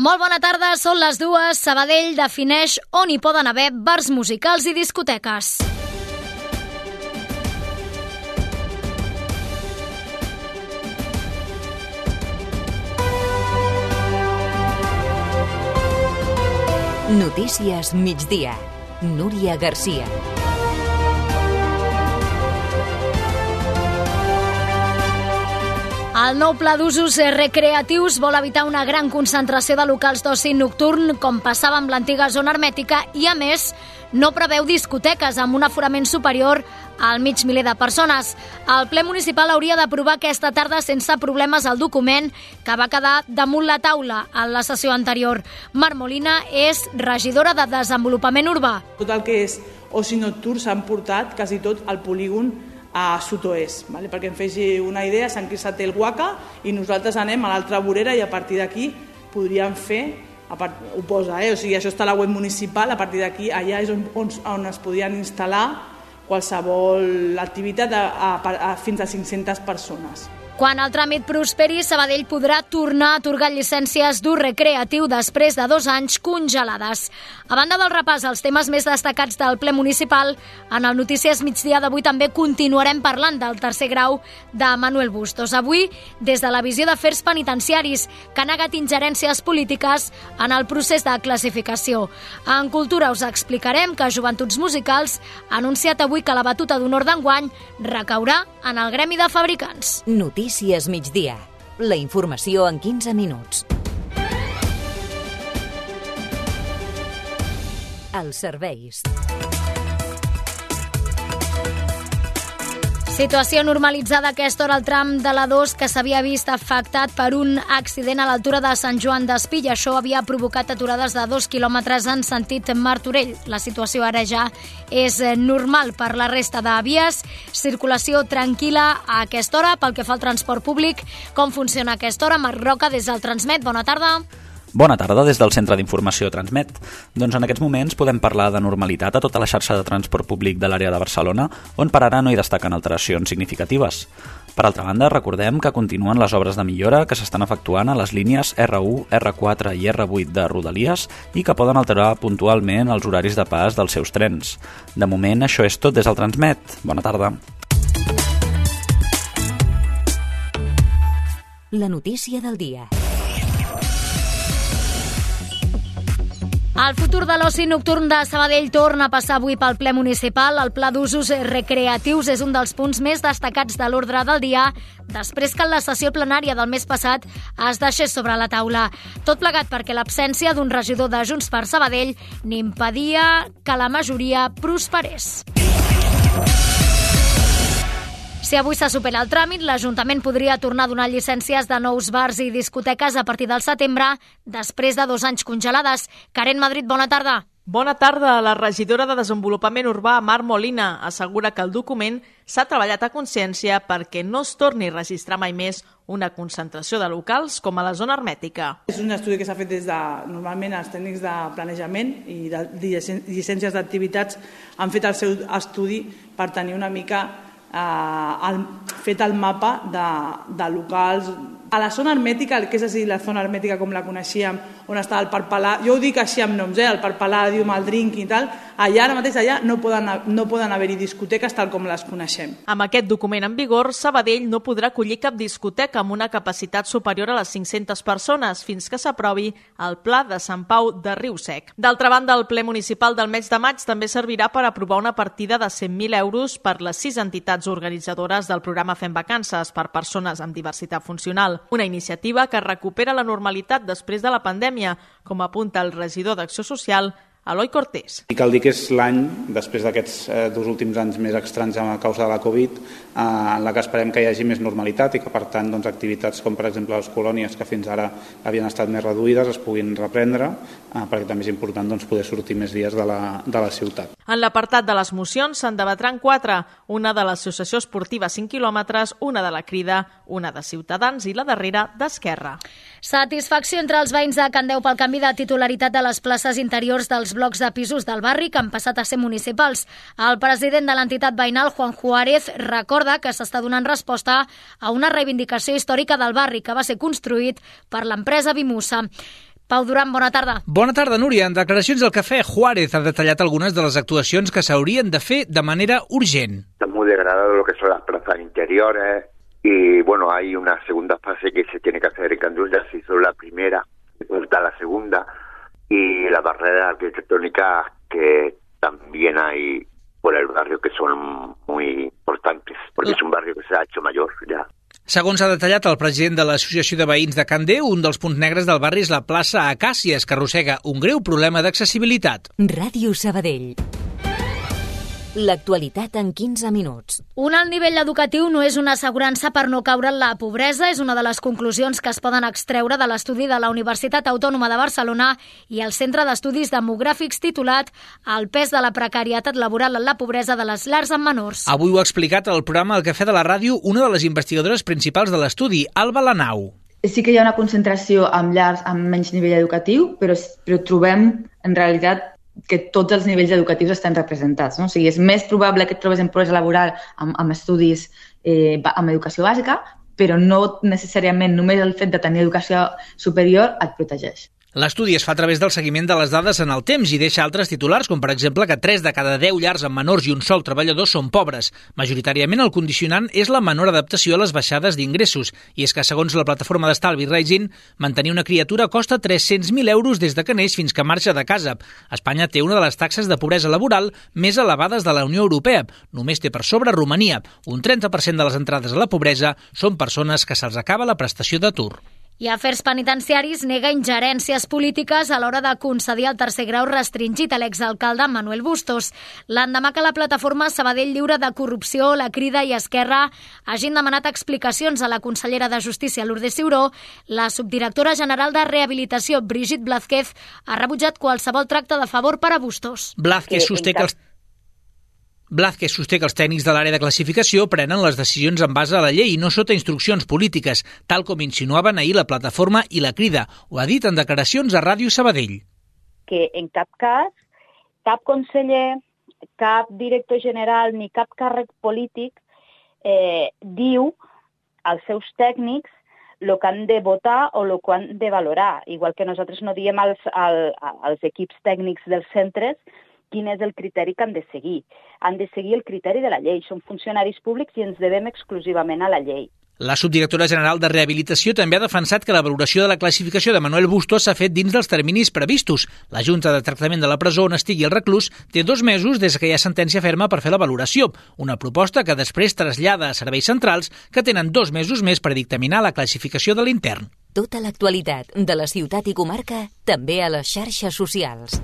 Molt bona tarda, són les 2. Sabadell defineix on hi poden haver bars musicals i discoteques. Notícies migdia. Núria Garcia. El nou pla d'usos recreatius vol evitar una gran concentració de locals d'oci nocturn, com passava amb l'antiga zona hermètica, i, a més, no preveu discoteques amb un aforament superior al mig miler de persones. El ple municipal hauria d'aprovar aquesta tarda sense problemes el document que va quedar damunt la taula en la sessió anterior. Mar Molina és regidora de Desenvolupament Urbà. Tot el que és oci nocturn s'han portat quasi tot al polígon a sud-oest, perquè em fes una idea, Sant Quirze té el Guaca i nosaltres anem a l'altra vorera i a partir d'aquí podríem fer, ho posa, o sigui, això està a la web municipal, a partir d'aquí allà és on es podien instal·lar qualsevol activitat fins a 500 persones. Quan el tràmit prosperi, Sabadell podrà tornar a atorgar llicències d'ús recreatiu després de 2 anys congelades. A banda del repàs als temes més destacats del ple municipal, en el Notícies Migdia d'avui també continuarem parlant del tercer grau de Manuel Bustos. Avui, des de la Visió d'Afers Penitenciaris, que ha negat ingerències polítiques en el procés de classificació. En Cultura us explicarem que Joventuts Musicals ha anunciat avui que la batuta d'honor d'enguany recaurà en el Gremi de Fabricants. Notícies migdia. La informació en 15 minuts. Els serveis. Situació normalitzada a aquesta hora al tram de l'A2 que s'havia vist afectat per un accident a l'altura de Sant Joan d'Espí i això havia provocat aturades de 2 quilòmetres en sentit Martorell. La situació ara ja és normal per la resta de vies. Circulació tranquil·la a aquesta hora pel que fa al transport públic. Com funciona a aquesta hora? Marc Roca, des del Transmet. Bona tarda. Bona tarda des del Centre d'Informació Transmet. Doncs en aquests moments podem parlar de normalitat a tota la xarxa de transport públic de l'àrea de Barcelona, on per ara no hi destaquen alteracions significatives. Per altra banda, recordem que continuen les obres de millora que s'estan efectuant a les línies R1, R4 i R8 de Rodalies i que poden alterar puntualment els horaris de pas dels seus trens. De moment, això és tot des del Transmet. Bona tarda. La notícia del dia. El futur de l'oci nocturn de Sabadell torna a passar avui pel ple municipal. El pla d'usos recreatius és un dels punts més destacats de l'ordre del dia després que en la sessió plenària del mes passat es deixés sobre la taula. Tot plegat perquè l'absència d'un regidor de Junts per Sabadell n'impedia que la majoria prosperés. Si avui se supera el tràmit, l'Ajuntament podria tornar a donar llicències de nous bars i discoteques a partir del setembre, després de 2 anys congelades. Karen Madrid, bona tarda. Bona tarda. La regidora de Desenvolupament Urbà, Mar Molina, assegura que el document s'ha treballat a consciència perquè no es torni a registrar mai més una concentració de locals com a la zona hermètica. És un estudi que s'ha fet des de, normalment, els tècnics de planejament i de llicències d'activitats han fet el seu estudi per tenir una mica fet el mapa de locals. A la zona hermètica, el que és així la zona hermètica com la coneixíem, on estava el Parc Palau, jo ho dic així amb noms, el Parc Palau, el Drink i tal, allà ara mateix no poden haver-hi discoteques tal com les coneixem. Amb aquest document en vigor, Sabadell no podrà acollir cap discoteca amb una capacitat superior a les 500 persones fins que s'aprovi el Pla de Sant Pau de Riu-Sec. D'altra banda, el ple municipal del mes de maig també servirà per aprovar una partida de 100.000 euros per les 6 entitats organitzadores del programa Fem Vacances per persones amb diversitat funcional. Una iniciativa que recupera la normalitat després de la pandèmia, com apunta el regidor d'Acció Social, Eloi Cortés. I cal dir que és l'any, després d'aquests 2 últims anys més estranys a causa de la Covid, en la que esperem que hi hagi més normalitat i que, per tant, activitats com, per exemple, les colònies, que fins ara havien estat més reduïdes, es puguin reprendre, perquè també és important poder sortir més dies de la ciutat. En l'apartat de les mocions se'n debatran 4, una de l'Associació Esportiva 5 quilòmetres, una de la Crida, una de Ciutadans i la darrera d'Esquerra. Satisfacció entre els veïns de Candeu pel canvi de titularitat de les places interiors dels blocs de pisos del barri que han passat a ser municipals. El president de l'entitat veïnal, Juan Juárez, recorda que s'està donant resposta a una reivindicació històrica del barri que va ser construït per l'empresa Vimusa. Pau Duran, bona tarda. Bona tarda, Núria. En declaracions del Cafè, Juárez ha detallat algunes de les actuacions que s'haurien de fer de manera urgent. Está muy degradado lo que son las plazas interiores y, bueno, hay una segunda fase que se tiene que hacer en Candul. Ya se hizo la primera, falta la segunda, y las barreras arquitectónicas que también hay por el barrio que son muy importantes, porque es un barrio que se ha hecho mayor ya. Segons ha detallat el president de l'Associació de Veïns de Can Déu, un dels punts negres del barri és la plaça Acàcies, que arrossega un greu problema d'accessibilitat. Ràdio Sabadell. L'actualitat en 15 minuts. Un alt nivell educatiu no és una assegurança per no caure en la pobresa. És una de les conclusions que es poden extreure de l'estudi de la Universitat Autònoma de Barcelona i el Centre d'Estudis Demogràfics titulat El pes de la precarietat laboral en la pobresa de les llars amb menors. Avui ho ha explicat al programa El Cafè de la Ràdio una de les investigadores principals de l'estudi, Alba Lanau. Sí que hi ha una concentració amb llars amb menys nivell educatiu, però trobem, en realitat, que tots els nivells educatius estan representats. No? O sigui, és més probable que et trobes en pobresa laboral amb estudis amb educació bàsica, però no necessàriament només el fet de tenir educació superior et protegeix. L'estudi es fa a través del seguiment de les dades en el temps i deixa altres titulars, com per exemple que 3 de cada 10 llars amb menors i un sol treballador són pobres. Majoritàriament el condicionant és la menor adaptació a les baixades d'ingressos, i és que, segons la plataforma d'estalvi Rising, mantenir una criatura costa 300.000 euros des de que neix fins que marxa de casa. Espanya té una de les taxes de pobresa laboral més elevades de la Unió Europea. Només té per sobre Romania. Un 30% de les entrades a la pobresa són persones que se'ls acaba la prestació d'atur. I Afers Penitenciaris nega ingerències polítiques a l'hora de concedir el tercer grau restringit a l'exalcalde Manuel Bustos. L'endemà que la plataforma Sabadell Lliure de Corrupció, La Crida i Esquerra hagin demanat explicacions a la consellera de Justícia, Lourdes Ciuró, la subdirectora general de Rehabilitació, Brigitte Blázquez, ha rebutjat qualsevol tracte de favor per a Bustos. Blázquez sosté que els tècnics de l'àrea de classificació prenen les decisions en base a la llei i no sota instruccions polítiques, tal com insinuaven ahir la plataforma i La Crida. Ho ha dit en declaracions a Ràdio Sabadell. Que en cap cas, cap conseller, cap director general ni cap càrrec polític diu als seus tècnics el que han de votar o el que han de valorar. Igual que nosaltres no diem als equips tècnics dels centres quin és el criteri que han de seguir. Han de seguir el criteri de la llei. Som funcionaris públics i ens devem exclusivament a la llei. La subdirectora general de Rehabilitació també ha defensat que la valoració de la classificació de Manuel Bustos s'ha fet dins dels terminis previstos. La Junta de Tractament de la Presó on estigui el reclús té 2 mesos des que hi ha sentència ferma per fer la valoració, una proposta que després trasllada a serveis centrals que tenen 2 mesos més per dictaminar la classificació de l'intern. Tota l'actualitat de la ciutat i comarca també a les xarxes socials.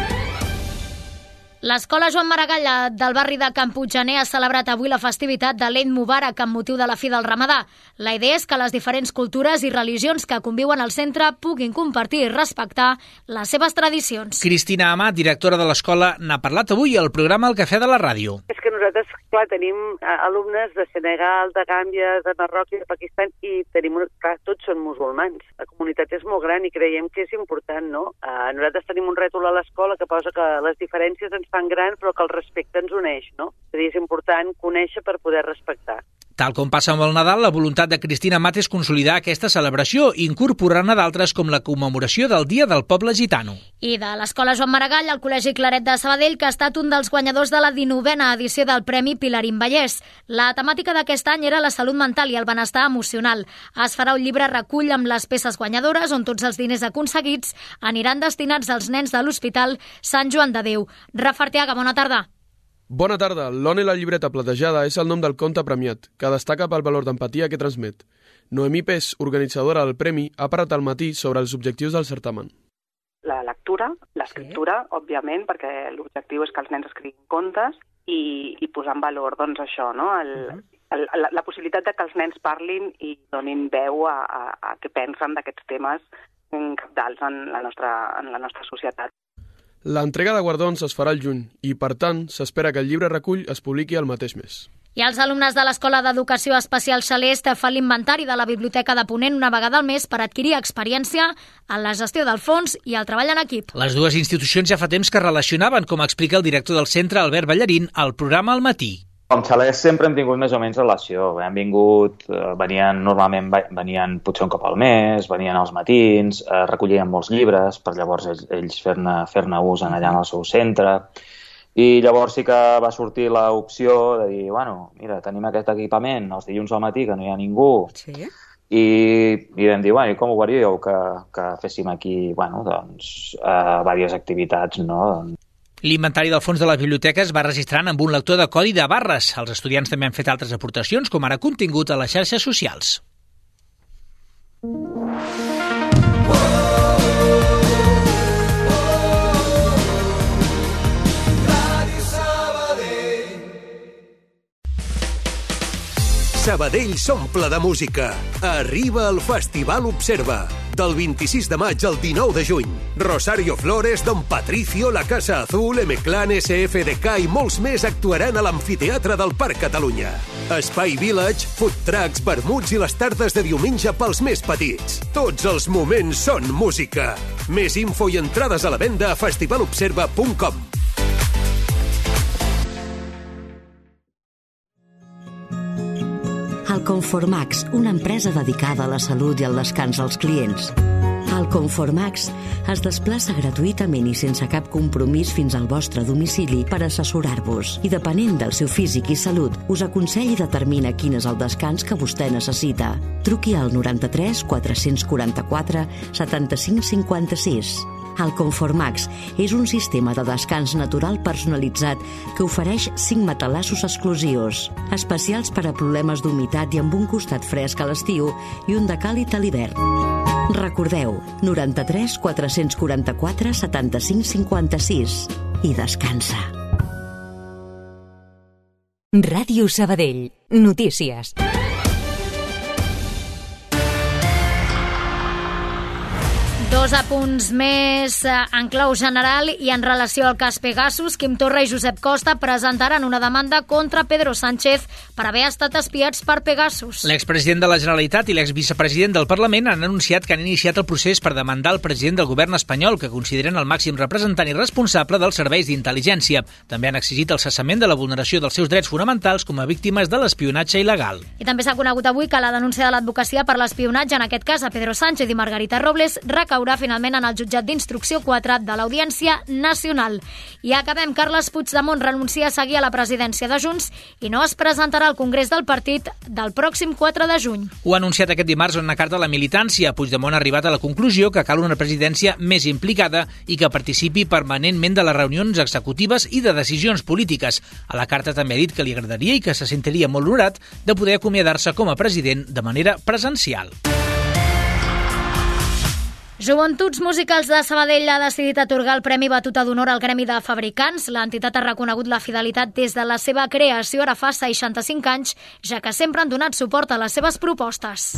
L'Escola Joan Maragall del barri de Can Puiggener ha celebrat avui la festivitat de l'Eid Mubarak amb motiu de la fi del Ramadà. La idea és que les diferents cultures i religions que conviuen al centre puguin compartir i respectar les seves tradicions. Cristina Amat, directora de l'escola, n'ha parlat avui al programa El Cafè de la Ràdio. És que nosaltres, clar, tenim alumnes de Senegal, de Gàmbia, de Marroc i de Pakistan i tenim, clar, tots són musulmans. La comunitat és molt gran i creiem que és important, no? Nosaltres tenim un rètol a l'escola que posa que les diferències ens fan gran però que el respecte ens uneix, no? És a dir, és important conèixer per poder respectar. Tal com passa amb el Nadal, la voluntat de Cristina Amat és consolidar aquesta celebració i incorporar-ne d'altres com la commemoració del Dia del Poble Gitano. I de l'Escola Joan Maragall, el Col·legi Claret de Sabadell, que ha estat un dels guanyadors de la 19a edició del Premi Pilarín Vallès. La temàtica d'aquest any era la salut mental i el benestar emocional. Es farà un llibre recull amb les peces guanyadores on tots els diners aconseguits aniran destinats als nens de l'Hospital Sant Joan de Déu. Rafa Arteaga, bona tarda. Bona tarda. L'On i la llibreta platejada és el nom del conte premiat, que destaca pel valor d'empatia que transmet. Noemí Pes, organitzadora del premi, ha parlat al matí sobre els objectius del certamen. La lectura, l'escriptura, òbviament, perquè l'objectiu és que els nens escriguin contes i posar en valor, doncs, això, no? La possibilitat de que els nens parlin i donin veu a què pensen d'aquests temes cabdals en la nostra societat. L'entrega de guardons es farà al juny i, per tant, s'espera que el llibre recull es publiqui el mateix mes. I els alumnes de l'Escola d'Educació Especial Xalest fan l'inventari de la Biblioteca de Ponent una vegada al mes per adquirir experiència en la gestió del fons i el treball en equip. Les dues institucions ja fa temps que relacionaven, com explica el director del centre, Albert Ballarín, al programa Al Matí. Amb xalers sempre hem tingut més o menys relació. Venien potser un cop al mes, venien als matins, recollien molts llibres per llavors ells fer-ne ús allà en el seu centre. I llavors sí que va sortir l'opció de dir, bueno, mira, tenim aquest equipament els dilluns al matí que no hi ha ningú. Sí. I vam dir, bueno, i com ho veuríeu que féssim aquí, bueno, doncs, diverses activitats, no? L'inventari del fons de les biblioteques va registrant amb un lector de codi de barres. Els estudiants també han fet altres aportacions, com ara contingut a les xarxes socials. Sabadell s'omple de música. Arriba el Festival Observa. Del 26 de maig al 19 de juny. Rosario Flores, Don Patricio, La Casa Azul, M-Clan, SFDK i molts més actuaran a l'Amfiteatre del Parc Catalunya. Espai Village, food trucks, vermuts i les tardes de diumenge pels més petits. Tots els moments són música. Més info i entrades a la venda a festivalobserva.com. El Conformax, una empresa dedicada a la salut i al descans dels clients. El Conformax es desplaça gratuïtament i sense cap compromís fins al vostre domicili per assessorar-vos. I depenent del seu físic i salut, us aconsella i determina quin és el descans que vostè necessita. Truqui al 93 444 75 56. El Conformax és un sistema de descans natural personalitzat que ofereix 5 matalassos exclusius, especials per a problemes d'humitat i amb un costat fresc a l'estiu i un de càlid a l'hivern. Recordeu, 93 444 75 56 i descansa. Ràdio Sabadell. Notícies. Dos apunts més en clau general i en relació al cas Pegasus. Quim Torra i Josep Costa presentaran una demanda contra Pedro Sánchez per haver estat espiats per Pegasus. L'expresident de la Generalitat i l'exvicepresident del Parlament han anunciat que han iniciat el procés per demandar el president del govern espanyol, que consideren el màxim representant i responsable dels serveis d'intel·ligència. També han exigit el cessament de la vulneració dels seus drets fonamentals com a víctimes de l'espionatge il·legal. I també s'ha conegut avui que la denúncia de l'advocacia per l'espionatge, en aquest cas a Pedro Sánchez i Margarita Robles, recaurà finalment en el jutjat d'instrucció 4 de l'Audiència Nacional. I acabem. Carles Puigdemont renuncia a seguir a la presidència de Junts i no es presentarà al Congrés del partit del pròxim 4 de juny. Ho ha anunciat aquest dimarts en una carta a la militància. Puigdemont ha arribat a la conclusió que cal una presidència més implicada i que participi permanentment de les reunions executives i de decisions polítiques. A la carta també ha dit que li agradaria i que se sentiria molt honorat de poder acomiadar-se com a president de manera presencial. Joventuts Musicals de Sabadell ha decidit atorgar el Premi Batuta d'Honor al Gremi de Fabricants. L'entitat ha reconegut la fidelitat des de la seva creació ara fa 65 anys, ja que sempre han donat suport a les seves propostes.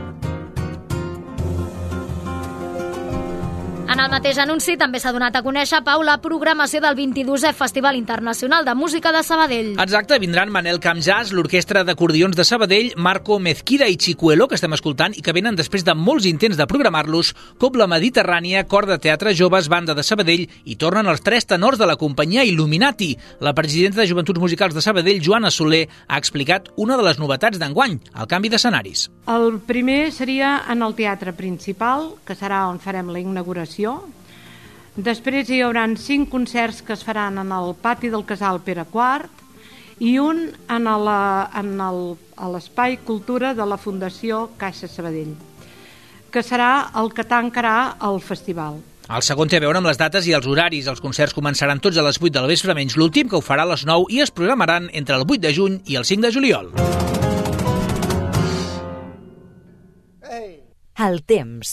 En el mateix anunci també s'ha donat a conèixer, Pau, la programació del 22è Festival Internacional de Música de Sabadell. Exacte, vindran Manel Camp Jazz, l'Orquestra d'Acordions de Sabadell, Marco Mezquida i Chicuelo, que estem escoltant i que venen després de molts intents de programar-los, Cobla Mediterrània, Cor de Teatre Joves, Banda de Sabadell i tornen els 3 tenors de la companyia Illuminati. La presidenta de Joventuts Musicals de Sabadell, Joana Soler, ha explicat una de les novetats d'enguany, el canvi d'escenaris. El primer seria en el teatre principal, que serà on farem la inauguració. Després hi haurà 5 concerts que es faran en el pati del Casal Pere IV i un a l'Espai Cultura de la Fundació Caixa Sabadell, que serà el que tancarà el festival. El segon té a veure amb les dates i els horaris. Els concerts començaran tots a les 8 del vespre, menys l'últim, que ho farà a les 9, i es programaran entre el 8 de juny i el 5 de juliol. El temps.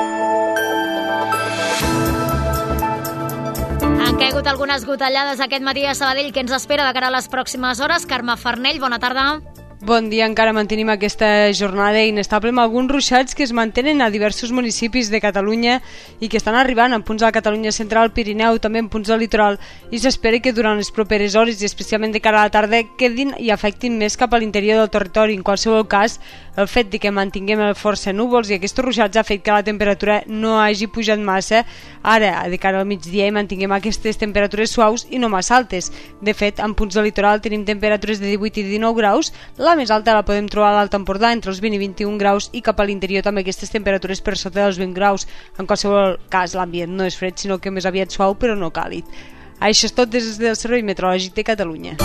Han caigut algunes gotellades aquest matí a Sabadell. Què ens espera de cara a les pròximes hores? Carme Farnell, bona tarda. Bon dia, encara mantenim aquesta jornada inestable amb alguns ruixats que es mantenen a diversos municipis de Catalunya i que estan arribant en punts de la Catalunya central, Pirineu, també en punts del litoral, i s'espera que durant les properes hores i especialment de cara a la tarda quedin i afectin més cap a l'interior del territori. En qualsevol cas, el fet de que mantinguem força núvols i aquests ruixats ha fet que la temperatura no hagi pujat massa. Ara, de cara al migdia, mantinguem aquestes temperatures suaus i no massa altes. De fet, en punts del litoral tenim temperatures de 18 i 19 graus, la més alta la podem trobar a l'Alt Empordà entre els 20 i 21 graus i cap a l'interior també aquestes temperatures per sota dels 20 graus. En qualsevol cas, l'ambient no és fred, sinó que més aviat suau però no càlid. Això és tot des del Servei Meteorològic de Catalunya.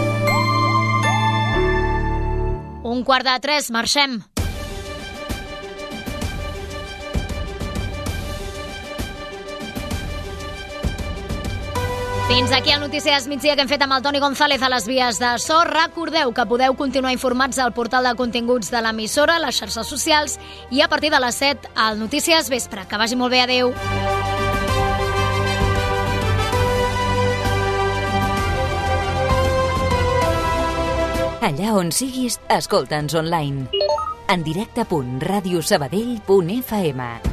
2:45, marxem. Fins aquí el Notícies Migdia que hem fet amb el Toni González a les vies de so. Recordeu que podeu continuar informats al portal de continguts de l'emissora, les xarxes socials i a partir de les 7 al Notícies Vespre. Que vagi molt bé, adeu. Allà on siguis, escolta'ns online. En directe.radiosabadell.fm